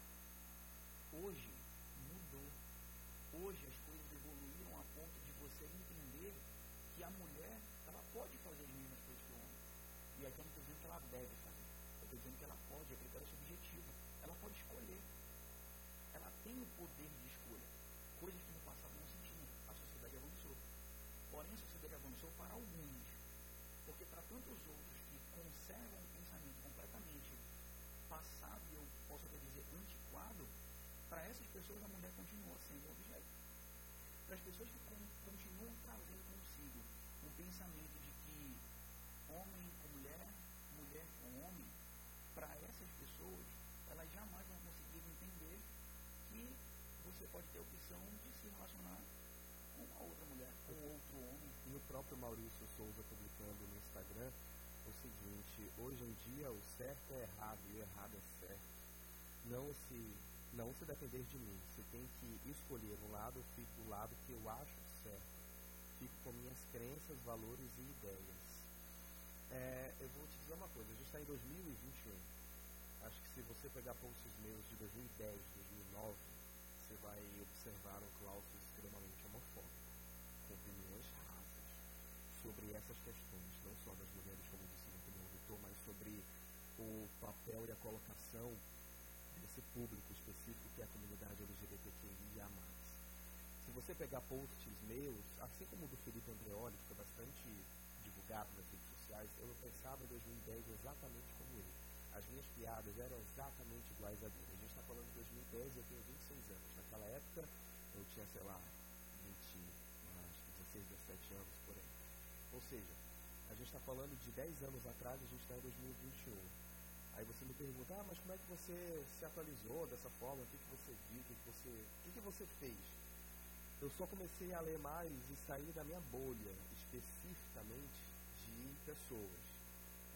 Hoje, mudou. Hoje, as coisas evoluíram a ponto de você entender que a mulher, ela pode fazer as mesmas coisas que o homem. E aqui eu não estou dizendo que ela deve fazer. Eu estou dizendo que ela pode, é critério subjetivo. Ela pode escolher. Ela tem o poder de escolha. Coisas que no passado não se tinha. A sociedade avançou. Porém, a sociedade avançou para alguns. Porque para tantos outros que conservam um pensamento completamente passado, e eu posso até dizer antiquado, para essas pessoas a mulher continua sendo um objeto. Para as pessoas que continuam trazendo consigo um pensamento de que homem com mulher, mulher com homem, para essas pessoas, elas jamais vão conseguir entender que você pode ter a opção de se relacionar com uma outra mulher, com outro homem. E o próprio Maurício Souza publicando no Instagram o seguinte: hoje em dia o certo é errado e o errado é certo. Não se depender de mim. Você tem que escolher um lado, eu fico do lado que eu acho certo. Fico com minhas crenças, valores e ideias. Eu vou te dizer uma coisa, a gente está em 2021. Acho que se você pegar posts meus de 2010, 2009, você vai observar um Claudio extremamente homofóbico, com opiniões rasas sobre essas questões, não só das mulheres, como disse muito bem o doutor, mas sobre o papel e a colocação desse público específico que é a comunidade LGBTQIA+. Se você pegar posts meus, assim como o do Felipe Andreoli, que foi bastante divulgado nas redes sociais, eu pensava em 2010 exatamente como ele. As minhas piadas eram exatamente iguais a dele. A gente está falando de 2010 e eu tenho 26 anos. Naquela época, eu tinha, sei lá, 16, 17 anos, por aí. Ou seja, a gente está falando de 10 anos atrás, a gente está em 2021. Aí você me pergunta, mas como é que você se atualizou dessa forma? O que você viu? O que você fez? Eu só comecei a ler mais e sair da minha bolha, especificamente de pessoas.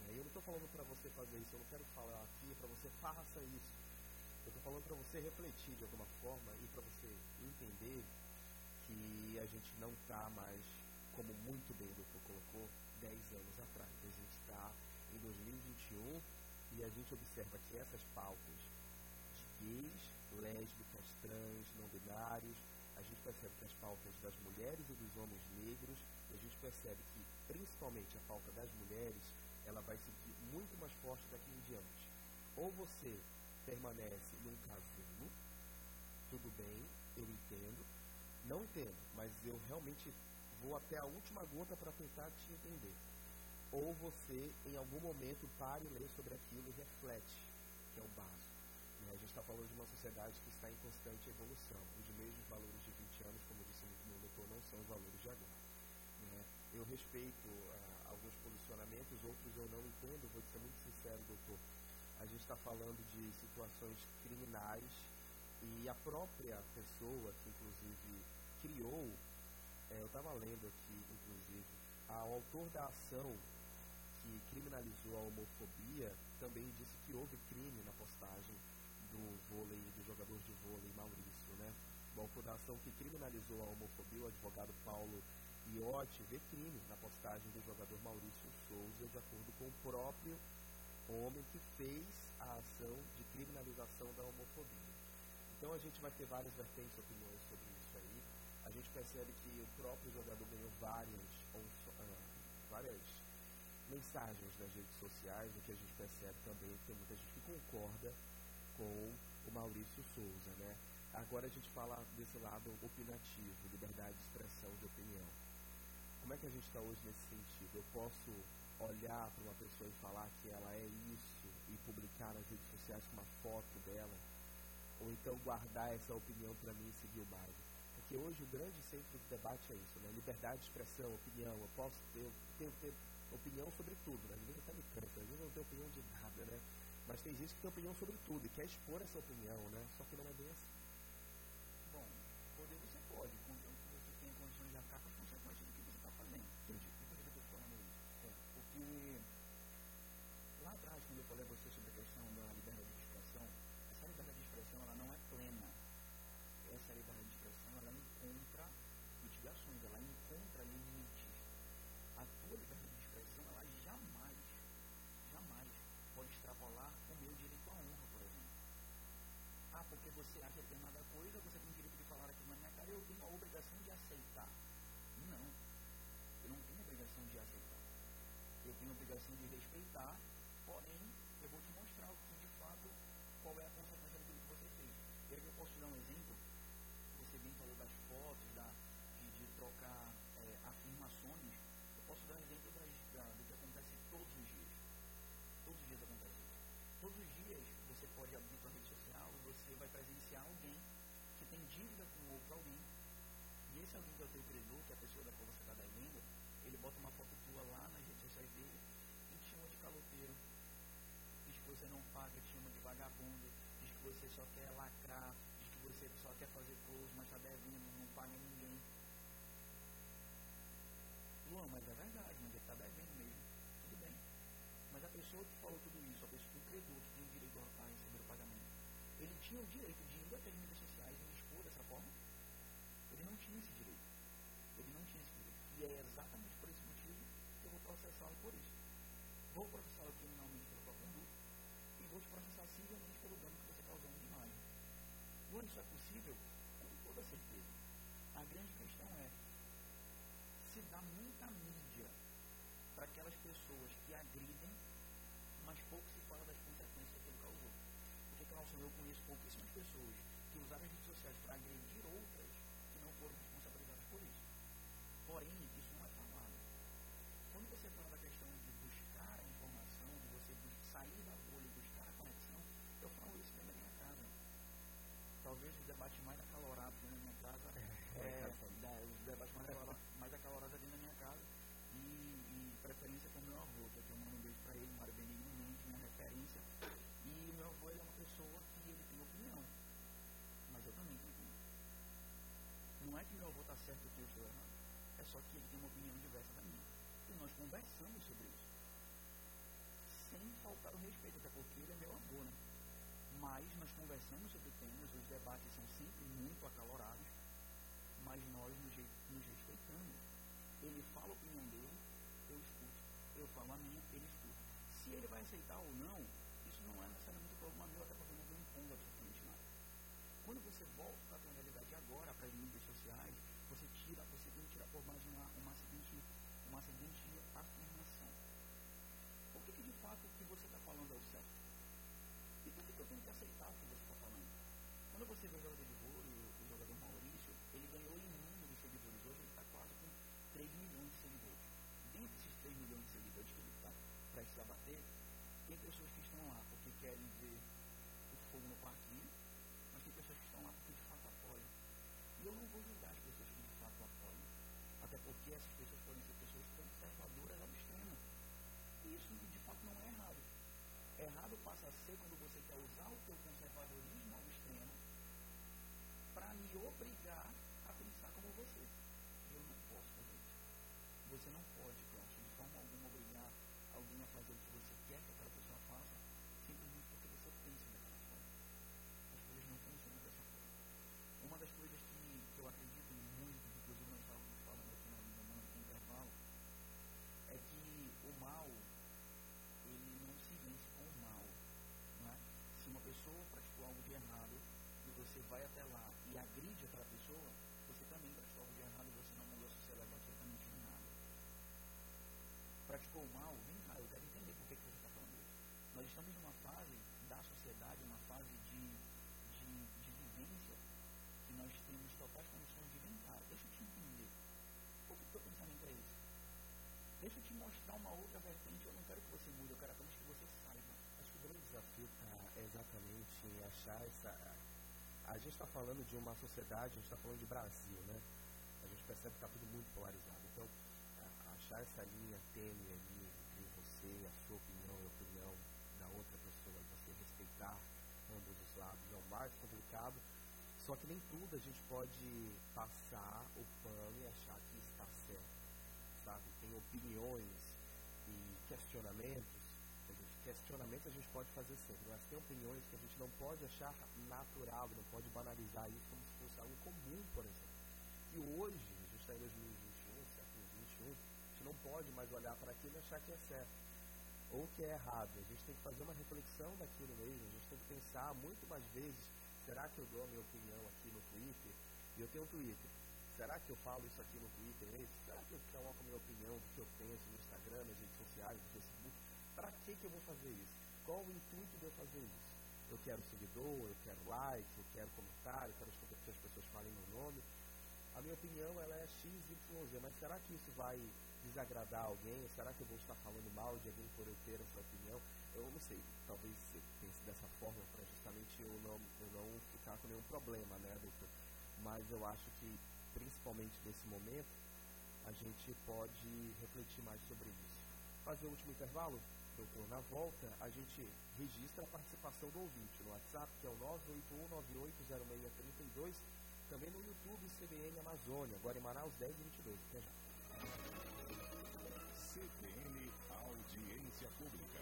Eu não estou falando para você fazer isso, eu não quero falar aqui para você faça isso. Eu estou falando para você refletir de alguma forma e para você entender que a gente não está mais, como muito bem o doutor colocou, 10 anos atrás. A gente está em 2021 e a gente observa que essas pautas de gays, lésbicas, trans, não binários, a gente percebe que as pautas das mulheres e dos homens negros, e a gente percebe que principalmente a pauta das mulheres, ela vai seguir muito mais forte daqui em diante. Ou você permanece num casulo, tudo bem, eu entendo, não entendo, mas eu realmente vou até a última gota para tentar te entender. Ou você, em algum momento, pare e lê sobre aquilo e reflete, que é o básico. A gente está falando de uma sociedade que está em constante evolução. Os mesmos valores de 20 anos, como disse muito meu doutor, não são os valores de agora. Eu respeito alguns posicionamentos, outros eu não entendo, vou ser muito sincero, doutor. A gente está falando de situações criminais e a própria pessoa que, inclusive, criou, eu estava lendo aqui, inclusive, o autor da ação que criminalizou a homofobia também disse que houve crime na postagem do vôlei, do jogador de vôlei Maurício, né? O autor da ação que criminalizou a homofobia, o advogado Paulo Iotti, vê crime na postagem do jogador Maurício Souza, de acordo com o próprio homem que fez a ação de criminalização da homofobia. Então a gente vai ter várias vertentes de opiniões sobre isso aí. A gente percebe que o próprio jogador ganhou várias mensagens nas redes sociais, o que a gente percebe também que tem muita gente que concorda com o Maurício Souza, né? Agora a gente fala desse lado opinativo, liberdade de expressão de opinião. Como é que a gente está hoje nesse sentido? Eu posso olhar para uma pessoa e falar que ela é isso e publicar nas redes sociais com uma foto dela? Ou então guardar essa opinião para mim e seguir o baile? Porque hoje o grande centro do debate é isso, né? Liberdade de expressão, opinião. Eu posso ter opinião sobre tudo, né? Ninguém até me canta, às vezes não tem opinião de nada, né? Mas tem gente que tem opinião sobre tudo e quer expor essa opinião, né? Só que não é bem assim. Bom, poder você pode, contanto que você tenha condições de arcar com as consequências do que você está fazendo. Entendi. Por que eu estou falando isso? Porque lá atrás, quando eu falei a você sobre a questão da liberdade de expressão, essa liberdade de expressão ela não é plena. Essa liberdade de expressão ela encontra mitigações, ela encontra limites. A tua liberdade de expressão ela jamais pode extrapolar o meu direito à honra, por exemplo. Porque você acha determinada coisa, você tem o direito de falar aquilo na minha cara, eu tenho a obrigação de aceitar. Não, eu não tenho a obrigação de aceitar. Eu tenho a obrigação de respeitar, porém, eu vou te mostrar o que, de fato, qual é a consequência daquilo que você fez. E aí eu posso te dar um exemplo, você bem falou das fotos, de trocar afirmações, eu posso dar um exemplo do que acontece todos os dias. Todos os dias acontece isso. Todos os dias você pode abrir sua rede social, você vai presenciar alguém que tem dívida com outro alguém, e esse alguém que é o teu credor, que é a pessoa da qual você está devendo, ele bota uma foto tua lá nas redes sociais dele e te chama de caloteiro, diz que você não paga, te chama de vagabundo, diz que você só quer lacrar, diz que você só quer fazer close, mas está devendo, não paga ninguém. Luan, mas é verdade, mas ele está devendo mesmo. Tudo bem. Mas a pessoa que falou tudo isso, a pessoa que o credor, que tem o direito a receber o pagamento, ele tinha o direito de ir até as mídias sociais e expor dessa forma? Ele não tinha esse direito. Ele não tinha esse direito. E é exatamente por esse motivo que eu vou processá-lo por isso. Vou processá-lo criminalmente pela sua conduta e vou te processar civilmente pelo dano que você causou de imagem. Agora, isso é possível? Com toda certeza. A grande questão é se dá muita mídia para aquelas pessoas que agridem, mas pouco se fala das consequências que ele causou. Porque, Carlson, eu conheço pouquíssimas pessoas que usaram as redes sociais para agredir outras que não foram responsabilizadas por isso. Porém, isso não é falado. Quando você fala da questão de buscar a informação, de você sair da bolha e buscar a conexão, eu falo isso dentro da minha casa. Talvez os debates mais acalorados dentro da minha casa, os debates mais acalorados dentro da minha casa, e preferência com o meu avô, que eu mando um beijo para ele, Mário Benigno Mendes, minha referência. E o meu avô ele é uma pessoa que ele tem opinião, mas eu também tenho opinião. Não é que meu avô está certo e que eu estou errado, é só que ele tem uma opinião diversa da minha. E nós conversamos sobre isso. sem faltar o respeito, até porque ele é meu avô, né? Mas nós conversamos sobre temas, os debates são sempre muito acalorados, mas nós nos respeitamos. Ele fala a opinião dele, eu escuto. Eu falo a minha, ele escuta. Se ele vai aceitar ou não, isso não é necessariamente um problema meu, até porque eu não estou impondo absolutamente nada. Quando você volta para a tua realidade agora, para as mídias sociais, você tem que tirar por mais uma seguinte afirmação. Por que de fato o que você está falando é o certo? E por que eu tenho que aceitar o que você está falando? Quando você vê o jogador de vôlei, o jogador Maurício, ele ganhou inúmeros seguidores. Hoje ele está quase com 3 milhões de seguidores. Dentre esses 3 milhões de seguidores que ele está prestes a bater, tem pessoas que estão lá porque querem ver o fogo no parquinho, mas tem pessoas que estão lá porque de fato apoiam. E eu não vou julgar as pessoas que de fato apoiam, até porque essas pessoas podem ser pessoas conservadoras ao extremo. E isso de fato não é errado. Errado passa a ser quando você quer usar o teu conservadorismo ao extremo para me obrigar a pensar como você. Eu não posso fazer isso. Você não pode, Cláudio, de forma alguma obrigar alguém a fazer o que você quer que aquela pessoa faça, simplesmente porque você pensa daquela forma. As coisas não funcionam dessa forma. Uma das coisas que eu acredito muito, inclusive nós estávamos falando aqui no intervalo, é que o mal, ele não se vence com o mal. Não é? Se uma pessoa praticou algo de errado e você vai até lá e agride aquela pessoa, você também praticou algo de errado e você não mudou a sociedade absolutamente em nada. Praticou o mal? Vem cá, eu quero entender por que você está falando isso. Nós estamos numa fase da sociedade, uma fase de vivência, que nós temos totais condições de brincar. Deixa eu te entender. Por que o teu pensamento é esse? Deixa eu te mostrar uma outra vertente. Eu não quero que você mude, eu quero apenas que você saiba. Acho que o grande desafio está exatamente em achar essa... A gente está falando de uma sociedade, a gente está falando de Brasil, né? A gente percebe que está tudo muito polarizado. Então, achar essa linha tênue ali entre você, a sua opinião e a opinião da outra pessoa, você respeitar ambos os lados, é o mais complicado. Só que nem tudo a gente pode passar o pano e achar que está certo, sabe? Tem opiniões e questionamentos. Questionamentos a gente pode fazer sempre, mas tem opiniões que a gente não pode achar natural, não pode banalizar isso como se fosse algo comum, por exemplo. E hoje, a gente está em 2021, século XXI, a gente não pode mais olhar para aquilo e achar que é certo ou que é errado. A gente tem que fazer uma reflexão daquilo mesmo, a gente tem que pensar muito mais vezes, será que eu dou a minha opinião aqui no Twitter? E eu tenho um Twitter. Será que eu falo isso aqui no Twitter? Será que eu coloco a minha opinião do que eu penso no Instagram, nas redes sociais, no Facebook? Para que eu vou fazer isso? Qual o intuito de eu fazer isso? Eu quero seguidor, eu quero like, eu quero comentário, eu quero que as pessoas falem meu nome. A minha opinião ela é X, Y, Z, mas será que isso vai desagradar alguém? Será que eu vou estar falando mal de alguém por eu ter essa opinião? Eu não sei, talvez você pense dessa forma para justamente eu não ficar com nenhum problema, né, doutor? Mas eu acho que, principalmente nesse momento, a gente pode refletir mais sobre isso. Fazer o último intervalo? Doutor, na volta, a gente registra a participação do ouvinte no WhatsApp, que é o 981980632, também no YouTube CBN Amazônia, agora em Manaus 10h22. Até já. CBN Audiência Pública.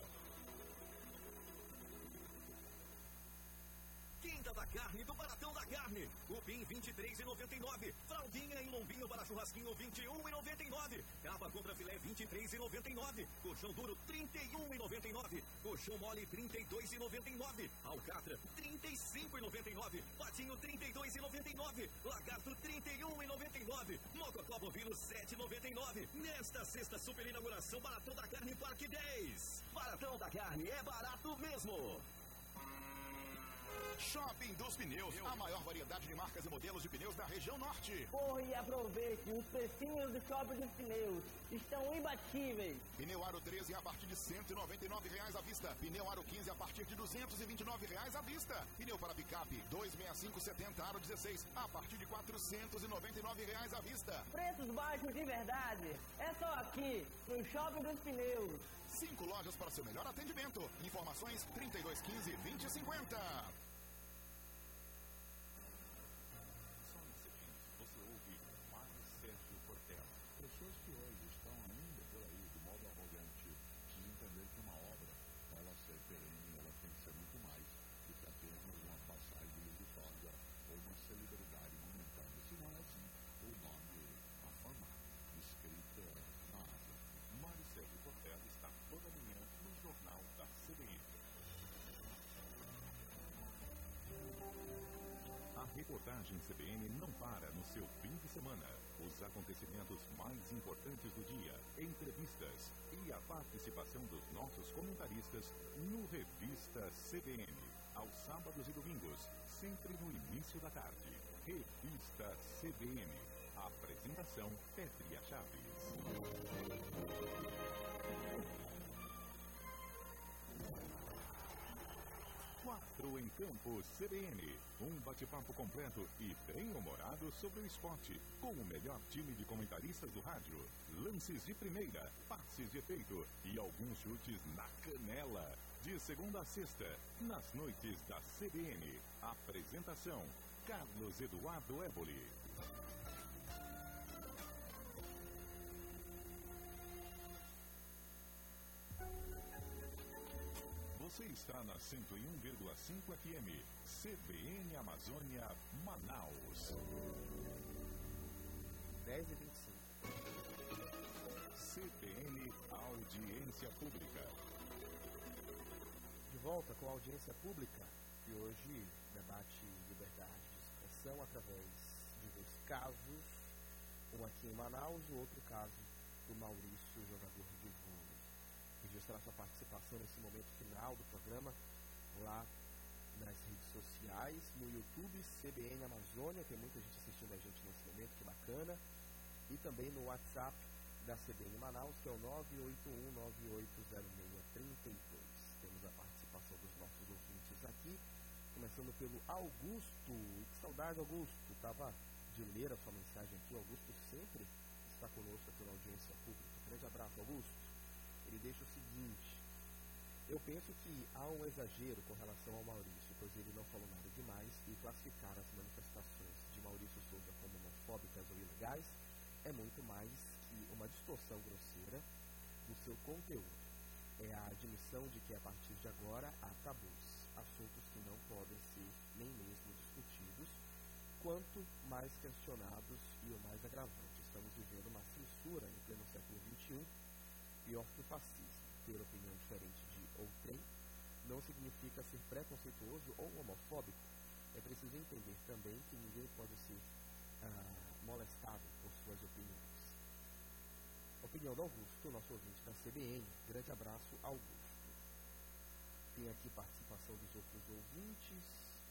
Quinta da Carne do Baratão da Carne. Cupim 23,99. Fraldinha em lombinho para churrasquinho 21,99. Capa contra filé 23,99. Colchão duro 31,99. Colchão mole 32,99. Alcatra 35,99. Patinho 32,99. Lagarto 31,99. Mocotó bovino 7,99. Nesta sexta super inauguração Baratão da Carne Parque 10. Baratão da Carne é barato mesmo. Shopping dos Pneus, a maior variedade de marcas e modelos de pneus da região norte. Corre e aproveite, os precinhos do Shopping dos Pneus estão imbatíveis. Pneu Aro 13 a partir de R$ 199,00 à vista. Pneu Aro 15 a partir de R$ 229,00 à vista. Pneu para picape 265/70 Aro 16 a partir de R$ 499,00 à vista. Preços baixos de verdade, é só aqui no Shopping dos Pneus. 5 lojas para seu melhor atendimento. Informações 3215-2050. Pessoas que hoje estão ainda por aí, de modo arrogante, de entender que uma obra reportagem CBN não para no seu fim de semana. Os acontecimentos mais importantes do dia, entrevistas e a participação dos nossos comentaristas no Revista CBN. Aos sábados e domingos, sempre no início da tarde. Revista CBN. Apresentação Petria Chaves. 4 em Campo CBN. Um bate-papo completo e bem-humorado sobre o esporte, com o melhor time de comentaristas do rádio. Lances de primeira, passes de efeito e alguns chutes na canela. De segunda a sexta, nas noites da CBN. Apresentação, Carlos Eduardo Éboli. Você está na 101,5 FM, CBN Amazônia, Manaus. 10h25. CBN Audiência Pública. De volta com a audiência pública, que hoje debate liberdade de expressão através de 2 casos, um aqui em Manaus, o outro caso do Maurício, jogador de vôlei. Registrar sua participação nesse momento final do programa lá nas redes sociais, no YouTube CBN Amazônia, tem muita gente assistindo a gente nesse momento, que bacana, e também no WhatsApp da CBN Manaus, que é o 981980632. Temos a participação dos nossos ouvintes aqui, começando pelo Augusto. Que saudade, Augusto, estava de ler a sua mensagem aqui. O Augusto sempre está conosco pela audiência pública. Grande abraço, Augusto. Ele deixa o seguinte: eu penso que há um exagero com relação ao Maurício, pois ele não falou nada demais, e classificar as manifestações de Maurício Souza como homofóbicas ou ilegais é muito mais que uma distorção grosseira do seu conteúdo. É a admissão de que a partir de agora há tabus, assuntos que não podem ser nem mesmo discutidos, quanto mais questionados e o mais agravante. Estamos vivendo uma censura em pleno século XXI, pior que o fascismo. Ter opinião diferente de outrem não significa ser preconceituoso ou homofóbico. É preciso entender também que ninguém pode ser molestado por suas opiniões. Opinião do Augusto, nosso ouvinte da CBN. Grande abraço, Augusto. Tem aqui participação dos outros ouvintes.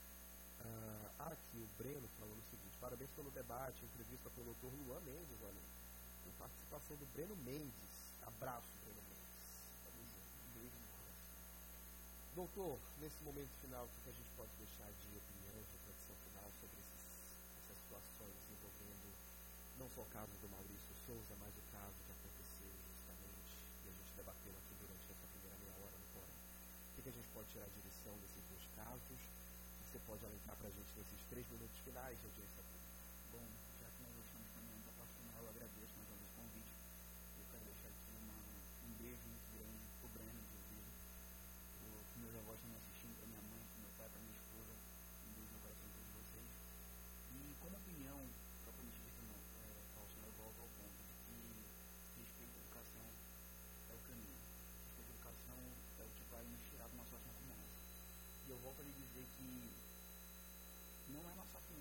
Aqui o Breno falando o seguinte: parabéns pelo debate, entrevista pelo Dr. Luan Mendes, olha. Tem participação do Breno Mendes. Abraço, Breno Mendes. Vamos junto. Um beijo no coração. Doutor, nesse momento final, o que a gente pode deixar de opinião, de reflexão final sobre essas situações envolvendo não só o caso do Maurício Souza, mas o caso que aconteceu justamente, e a gente debateu aqui durante essa primeira meia hora no fórum. O que a gente pode tirar de lição desses 2 casos? O que você pode alentar para a gente nesses 3 minutos finais de audiência pública? Bom, já que nós estamos caminhando para a parte final, eu agradeço mais uma vez o convite. Eu quero deixar aqui um beijo muito grande pro Breno, inclusive, para meus avós estão me assistindo, para minha mãe, para meu pai, para minha esposa. Um beijo no coração de todos vocês. E como opinião, propriamente dita, Faustino, eu volto ao ponto de que respeito à educação é o caminho. Respeito à educação é o que vai nos tirar de uma situação como essa. E eu volto a lhe dizer que não é nossa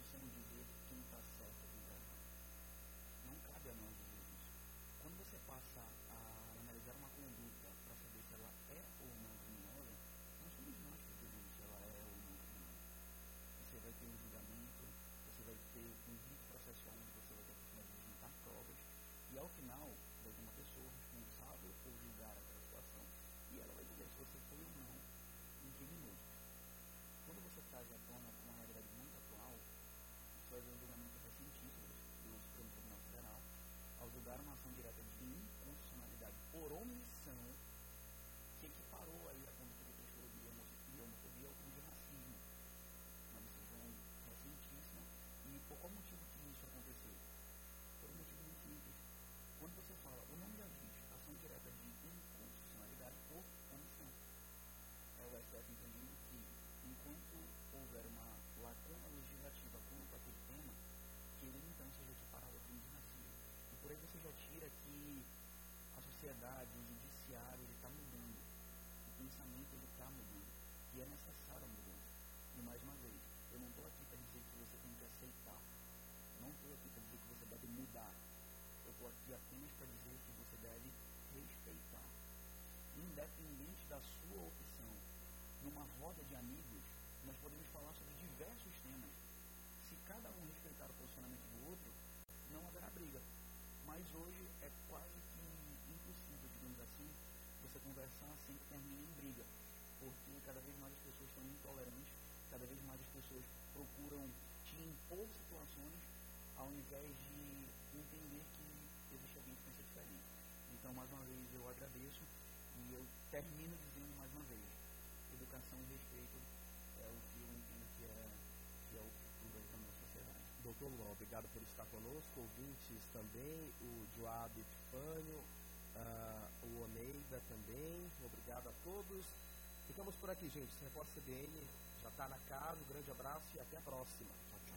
roda de amigos, nós podemos falar sobre diversos temas. Se cada um respeitar o posicionamento do outro, não haverá briga. Mas hoje é quase que impossível, digamos assim, você conversar sem que termine em briga. Porque cada vez mais as pessoas estão intolerantes, cada vez mais as pessoas procuram te impor situações ao invés de entender que existe alguém que pensa diferente. Então, mais uma vez, eu agradeço e eu termino dizendo mais uma vez, educação e respeito é o que eu entendo que é o futuro aí da nossa sociedade. Doutor Luan, obrigado por estar conosco, ouvintes também, o Joab Epifânio, o Oneida também, obrigado a todos. Ficamos por aqui, gente. Esse Repórter CBN já está na casa, um grande abraço e até a próxima.